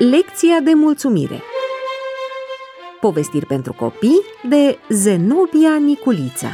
Lecția de mulțumire. Povestiri pentru copii de Zenobia Niculiță.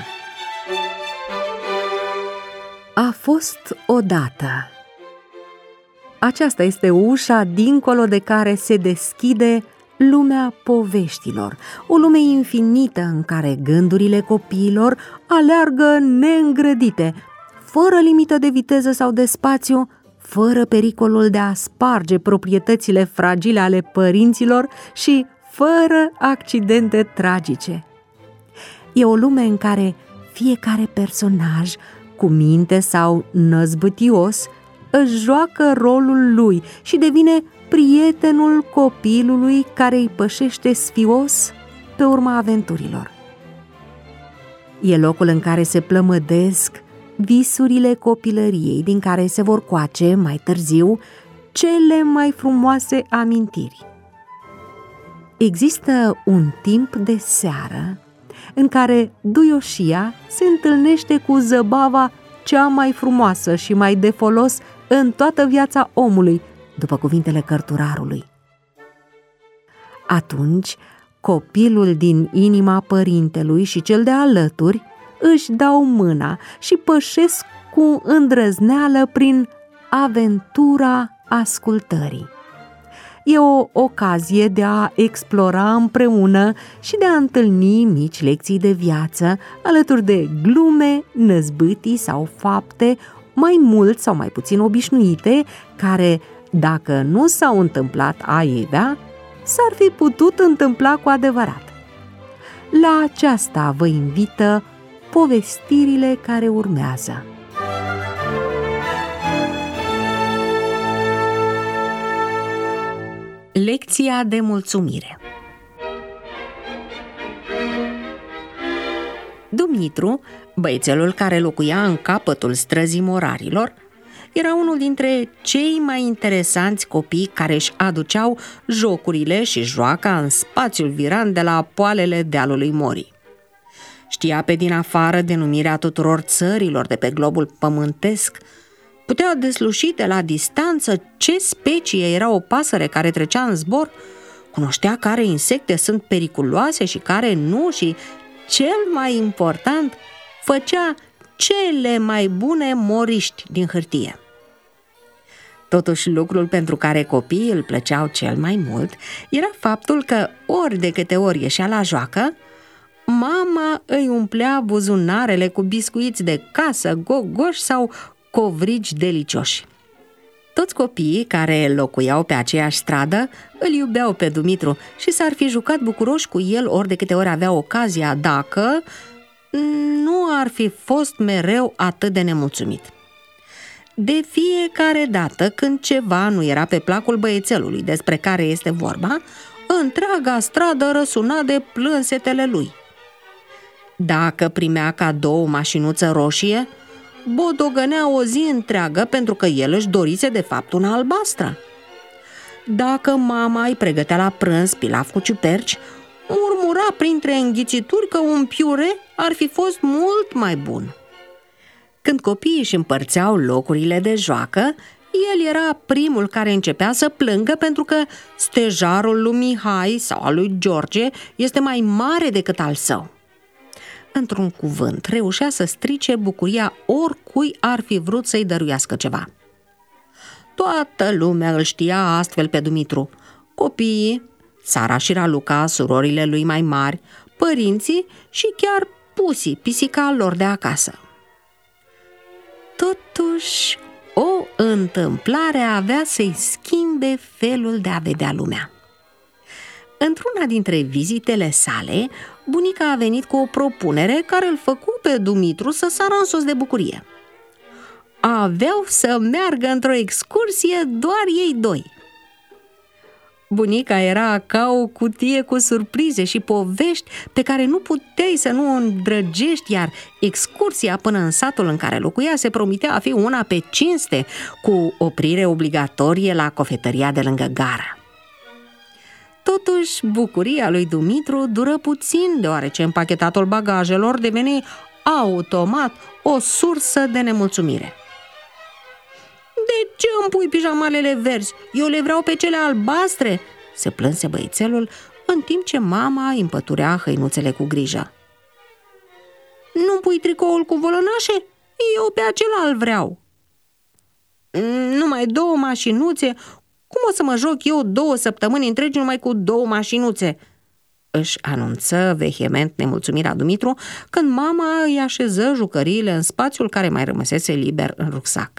A fost odată. Aceasta este ușa dincolo de care se deschide lumea poveștilor, o lume infinită în care gândurile copiilor aleargă neîngrădite, fără limită de viteză sau de spațiu, fără pericolul de a sparge proprietățile fragile ale părinților și fără accidente tragice. E o lume în care fiecare personaj, cu minte sau năzbâtios, își joacă rolul lui și devine prietenul copilului care îi pășește sfios pe urma aventurilor. E locul în care se plămădesc visurile copilăriei, din care se vor coace mai târziu cele mai frumoase amintiri. Există un timp de seară în care duioșia se întâlnește cu zăbava cea mai frumoasă și mai de folos în toată viața omului, după cuvintele cărturarului. Atunci, copilul din inima părintelui și cel de alături își dau mâna și pășesc cu îndrăzneală prin aventura ascultării. E o ocazie de a explora împreună și de a întâlni mici lecții de viață, alături de glume, năzbâtii sau fapte mai mult sau mai puțin obișnuite, care, dacă nu s-au întâmplat aievea, s-ar fi putut întâmpla cu adevărat. La aceasta vă invită povestirile care urmează. Lecția de mulțumire. Dumitru, băiețelul care locuia în capătul străzii Morarilor, era unul dintre cei mai interesanți copii care își aduceau jocurile și joaca în spațiul virant de la poalele dealului Morii. Știa pe din afară denumirea tuturor țărilor de pe globul pământesc, putea desluși de la distanță ce specie era o pasăre care trecea în zbor, cunoștea care insecte sunt periculoase și care nu și, cel mai important, făcea cele mai bune moriști din hârtie. Totuși, lucrul pentru care copiii îl plăceau cel mai mult era faptul că ori de câte ori ieșea la joacă, mama îi umplea buzunarele cu biscuiți de casă, gogoși sau covrigi delicioși. Toți copiii care locuiau pe aceeași stradă îl iubeau pe Dumitru și s-ar fi jucat bucuroși cu el ori de câte ori avea ocazia, dacă nu ar fi fost mereu atât de nemulțumit. De fiecare dată când ceva nu era pe placul băiețelului despre care este vorba, întreaga stradă răsuna de plânsetele lui. Dacă primea cadou o mașinuță roșie, bodogănea o zi întreagă pentru că el își dorise de fapt una albastră. Dacă mama îi pregătea la prânz pilaf cu ciuperci, murmura printre înghițituri că un piure ar fi fost mult mai bun. Când copiii își împărțeau locurile de joacă, el era primul care începea să plângă pentru că stejarul lui Mihai sau al lui George este mai mare decât al său. Într-un cuvânt, reușea să strice bucuria oricui ar fi vrut să-i dăruiască ceva. Toată lumea îl știa astfel pe Dumitru: copiii, Sara și Raluca, surorile lui mai mari, părinții și chiar Pusi, pisica lor de acasă. Totuși, o întâmplare avea să-i schimbe felul de a vedea lumea. Într-una dintre vizitele sale, bunica a venit cu o propunere care îl făcu pe Dumitru să sară în sus de bucurie. Aveau să meargă într-o excursie doar ei doi. Bunica era ca o cutie cu surprize și povești pe care nu puteai să nu o îndrăgești, iar excursia până în satul în care locuia se promitea a fi una pe cinste, cu oprire obligatorie la cofetăria de lângă gară. Totuși, bucuria lui Dumitru dură puțin, deoarece împachetatul bagajelor deveni automat o sursă de nemulțumire. De De ce îmi pui pijamalele verzi? Eu le vreau pe cele albastre!" se plânse băiețelul, în timp ce mama îi împăturea hăinuțele cu grijă. Nu pui tricoul cu volănașe? Eu pe acela îl vreau." Numai 2 mașinuțe? Cum o să mă joc eu 2 săptămâni întregi numai cu 2 mașinuțe?" își anunță vehement nemulțumirea Dumitru când mama îi așeză jucăriile în spațiul care mai rămăsese liber în rucsac.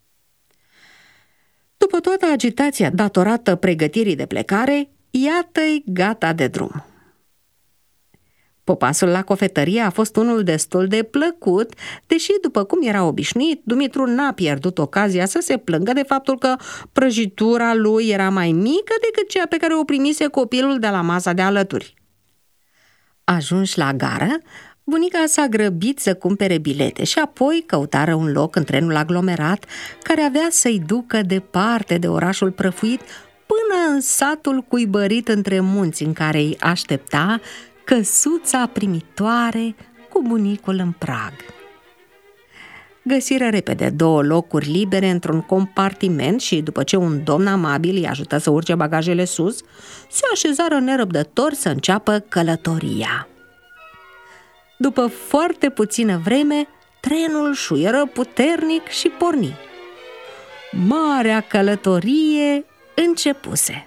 După toată agitația datorată pregătirii de plecare, iată-i gata de drum. Popasul la cofetărie a fost unul destul de plăcut, deși, după cum era obișnuit, Dumitru n-a pierdut ocazia să se plângă de faptul că prăjitura lui era mai mică decât cea pe care o primise copilul de la masa de alături. Ajunși la gară, bunica s-a grăbit să cumpere bilete și apoi căutară un loc în trenul aglomerat care avea să-i ducă departe de orașul prăfuit până în satul cuibărit între munți în care îi aștepta căsuța primitoare cu bunicul în prag. Găsiră repede 2 locuri libere într-un compartiment și, după ce un domn amabil îi ajută să urce bagajele sus, se așezară nerăbdători să înceapă călătoria. După foarte puțină vreme, trenul șuieră puternic și porni. Marea călătorie începuse.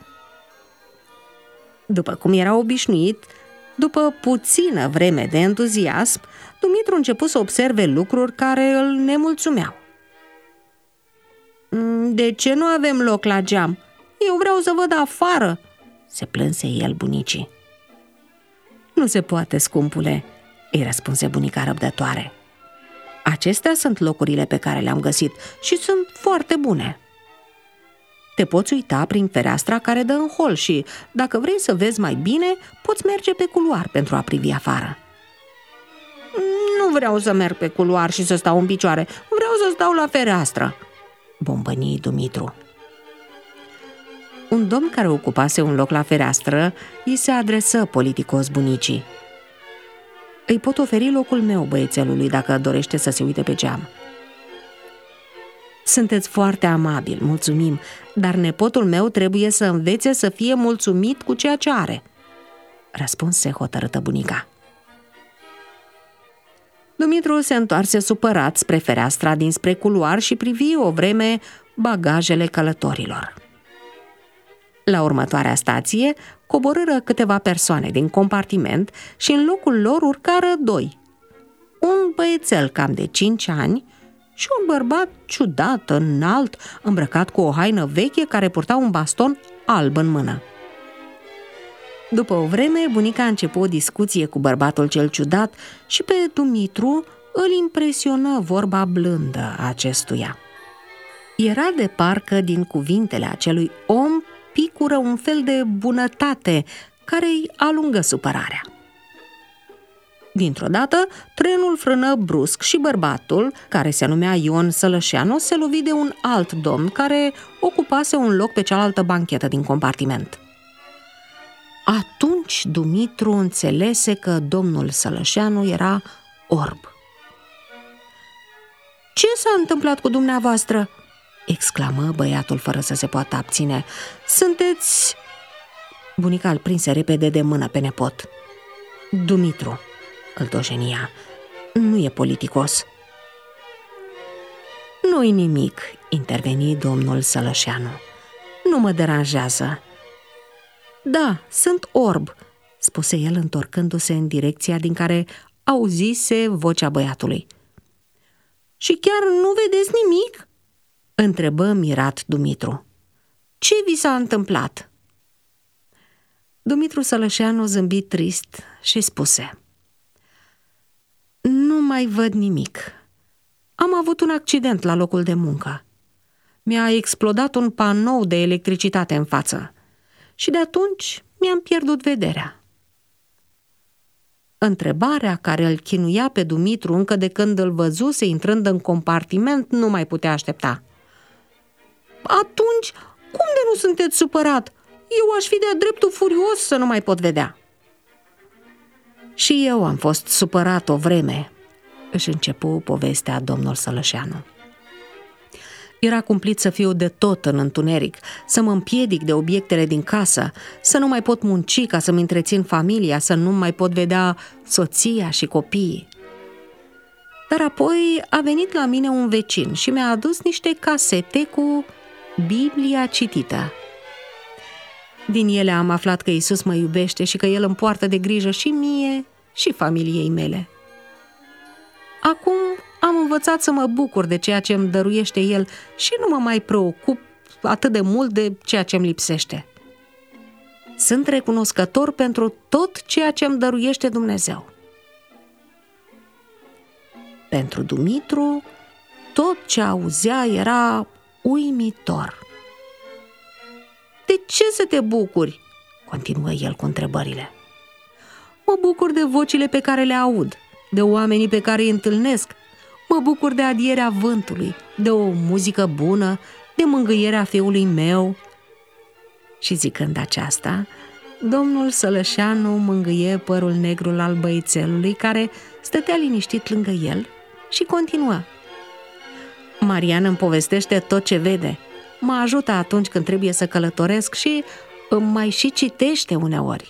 După cum era obișnuit, după puțină vreme de entuziasm, Dumitru început să observe lucruri care îl nemulțumeau. De ce nu avem loc la geam? Eu vreau să văd afară!" se plânse el bunicii. Nu se poate, scumpule," îi răspunse bunica răbdătoare. Acestea sunt locurile pe care le-am găsit și sunt foarte bune. Te poți uita prin fereastra care dă în hol și, dacă vrei să vezi mai bine, poți merge pe culoar pentru a privi afară." Nu vreau să merg pe culoar și să stau în picioare, vreau să stau la fereastră," bombăni Dumitru. Un domn care ocupase un loc la fereastră îi se adresă politicos bunicii. Îi pot oferi locul meu băiețelului dacă dorește să se uite pe geam." Sunteți foarte amabil, mulțumim, dar nepotul meu trebuie să învețe să fie mulțumit cu ceea ce are," răspunse hotărâtă bunica. Dumitru se întoarse supărat spre fereastra dinspre culoar și privi o vreme bagajele călătorilor. La următoarea stație coborâră câteva persoane din compartiment și în locul lor urcară 2. Un băiețel cam de 5 ani și un bărbat ciudat, înalt, îmbrăcat cu o haină veche, care purta un baston alb în mână. După o vreme, bunica a început o discuție cu bărbatul cel ciudat și pe Dumitru îl impresionă vorba blândă a acestuia. Era de parcă din cuvintele acelui om picură un fel de bunătate care îi alungă supărarea. Dintr-o dată, trenul frână brusc și bărbatul, care se numea Ion Sălășeanu, se lovi de un alt domn care ocupase un loc pe cealaltă banchetă din compartiment. Atunci Dumitru înțelese că domnul Sălășeanu era orb. Ce s-a întâmplat cu dumneavoastră?" exclamă băiatul fără să se poată abține. Sunteți... Bunica îl prinse repede de mână pe nepot. Dumitru, îl dojenia, nu e politicos. Nu-i nimic, interveni domnul Sălășeanu. Nu mă deranjează. Da, sunt orb, spuse el întorcându-se în direcția din care auzise vocea băiatului. Și chiar nu vedeți nimic? Întrebă mirat Dumitru. Ce vi s-a întâmplat? Dumitru Sălășeanu zâmbi trist și spuse: Nu mai văd nimic. Am avut un accident la locul de muncă. Mi-a explodat un panou de electricitate în față și de atunci mi-am pierdut vederea. Întrebarea care îl chinuia pe Dumitru încă de când îl văzuse intrând în compartiment nu mai putea aștepta. Atunci, cum de nu sunteți supărat? Eu aș fi de-a dreptul furios să nu mai pot vedea. Și eu am fost supărat o vreme, își începu povestea domnul Sălășeanu. Era cumplit să fiu de tot în întuneric, să mă împiedic de obiectele din casă, să nu mai pot munci ca să-mi întrețin familia, să nu mai pot vedea soția și copiii. Dar apoi a venit la mine un vecin și mi-a adus niște casete cu Biblia citită. Din ele am aflat că Iisus mă iubește și că El îmi poartă de grijă și mie și familiei mele. Acum am învățat să mă bucur de ceea ce îmi dăruiește El și nu mă mai preocup atât de mult de ceea ce îmi lipsește. Sunt recunoscător pentru tot ceea ce îmi dăruiește Dumnezeu. Pentru Dumitru, tot ce auzea era uimitor. De ce să te bucuri? Continuă el cu întrebările. Mă bucur de vocile pe care le aud, de oamenii pe care îi întâlnesc. Mă bucur de adierea vântului, de o muzică bună, de mângâierea fiului meu. Și zicând aceasta, domnul Sălășeanu mângâie părul negru al băiețelului, care stătea liniștit lângă el, și continuă. Marian îmi povestește tot ce vede, mă ajută atunci când trebuie să călătoresc și îmi mai și citește uneori.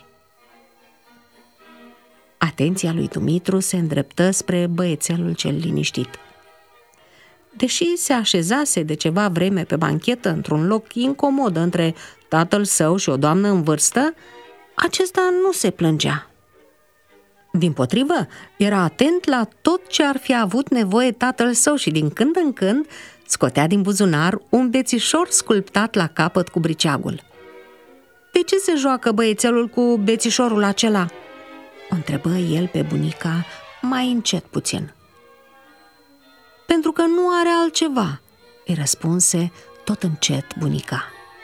Atenția lui Dumitru se îndreptă spre băiețelul cel liniștit. Deși se așezase de ceva vreme pe banchetă într-un loc incomod între tatăl său și o doamnă în vârstă, acesta nu se plângea. Dimpotrivă, era atent la tot ce ar fi avut nevoie tatăl său și din când în când scotea din buzunar un bețișor sculptat la capăt cu briceagul. De ce se joacă băiețelul cu bețișorul acela? O întrebă el pe bunica mai încet puțin. Pentru că nu are altceva, îi răspunse tot încet bunica.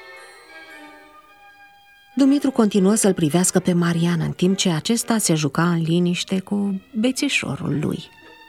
Dumitru continuă să-l privească pe Marian în timp ce acesta se juca în liniște cu bețișorul lui.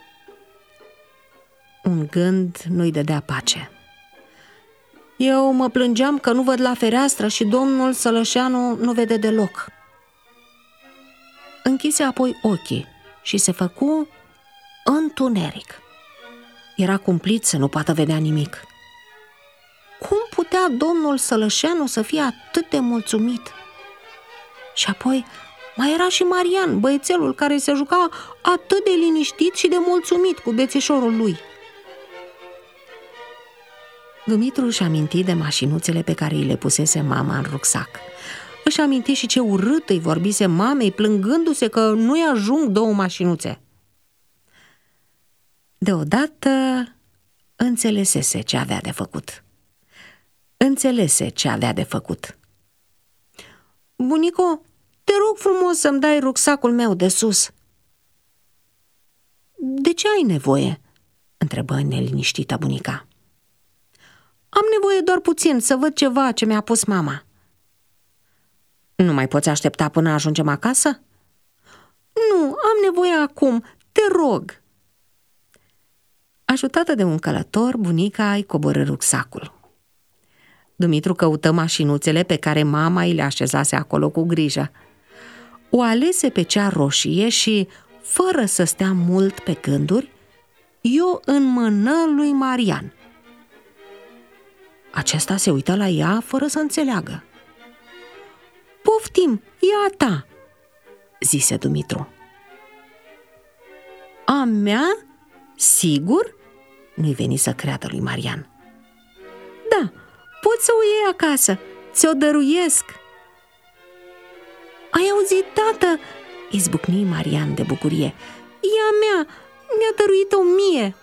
Un gând nu-i dădea pace. Eu mă plângeam că nu văd la fereastră și domnul Sălășeanu nu vede deloc. Închise apoi ochii și se făcu întuneric. Era cumplit să nu poată vedea nimic. Cum putea domnul Sălășeanu să fie atât de mulțumit? Și apoi mai era și Marian, băiețelul care se juca atât de liniștit și de mulțumit cu bețișorul lui. Dumitru își aminti de mașinuțele pe care îi le pusese mama în rucsac. Își aminti și ce urât îi vorbise mamei, plângându-se că nu-i ajung 2 mașinuțe. Deodată înțelesese ce avea de făcut. Bunico, te rog frumos să-mi dai rucsacul meu de sus. De ce ai nevoie? Întrebă neliniștită bunica. Am nevoie doar puțin să văd ceva ce mi-a pus mama. Nu mai poți aștepta până ajungem acasă? Nu, am nevoie acum, te rog. Ajutată de un călător, bunica îi coborî rucsacul. Dumitru căută mașinuțele pe care mama îi le așezase acolo cu grijă. O alese pe cea roșie și, fără să stea mult pe gânduri, i-o înmână lui Marian. Acesta se uită la ea fără să înțeleagă. Poftim, e a ta, zise Dumitru. A mea? Sigur? Nu-i veni să creadă lui Marian. Da, poți să o iei acasă, ți-o dăruiesc. Ai auzit, tată? Izbucni Marian de bucurie. E a mea, mi-a dăruit-o mie.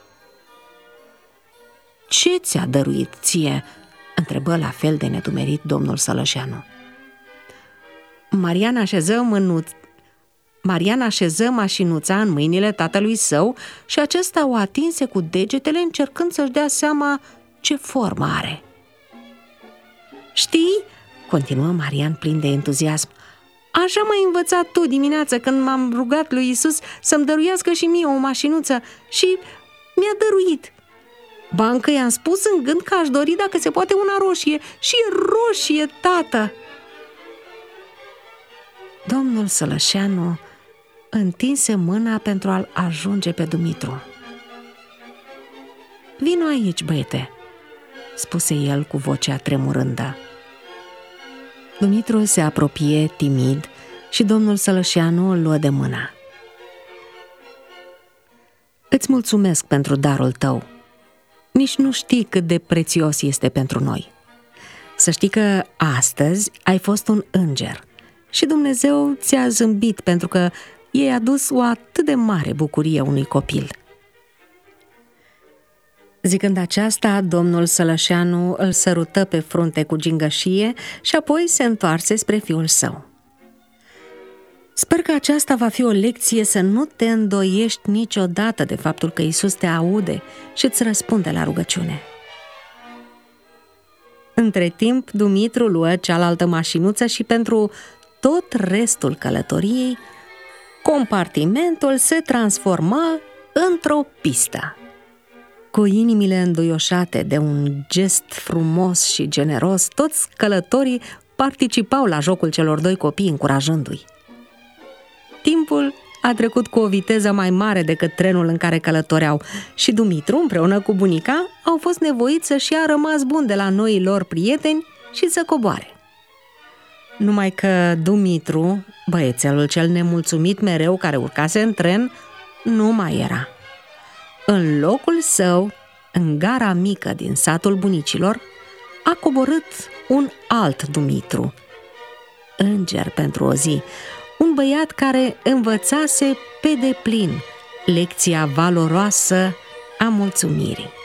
Ce ți-a dăruit ție? Întrebă la fel de nedumerit domnul Sălășeanu. Marian așeză mașinuța în mâinile tatălui său și acesta o atinse cu degetele, încercând să-și dea seama ce formă are. Știi, continuă Marian plin de entuziasm, așa m-ai învățat tu dimineața când m-am rugat lui Iisus să-mi dăruiască și mie o mașinuță și mi-a dăruit. Ba încă i-am spus în gând că aș dori dacă se poate una roșie și e roșie, tată. Domnul Sălășeanu întinse mâna pentru a-l ajunge pe Dumitru. Vino aici, băiete, spuse el cu vocea tremurândă. Dumitru se apropie timid și domnul Sălășeanu îl luă de mână. Îți mulțumesc pentru darul tău. Nici nu știi cât de prețios este pentru noi. Să știi că astăzi ai fost un înger și Dumnezeu ți-a zâmbit pentru că i-ai adus o atât de mare bucurie unui copil. Zicând aceasta, domnul Sălășeanu îl sărută pe frunte cu gingășie și apoi se întoarse spre fiul său. Sper că aceasta va fi o lecție să nu te îndoiești niciodată de faptul că Iisus te aude și îți răspunde la rugăciune. Între timp, Dumitru luă cealaltă mașinuță și pentru tot restul călătoriei, compartimentul se transforma într-o pistă. Cu inimile înduioșate de un gest frumos și generos, toți călătorii participau la jocul celor doi copii, încurajându-i. Timpul a trecut cu o viteză mai mare decât trenul în care călătoreau și Dumitru, împreună cu bunica, au fost nevoiți să-și ia rămas bun de la noii lor prieteni și să coboare. Numai că Dumitru, băiețelul cel nemulțumit mereu care urcase în tren, nu mai era. În locul său, în gara mică din satul bunicilor, a coborât un alt Dumitru, înger pentru o zi, un băiat care învățase pe deplin lecția valoroasă a mulțumirii.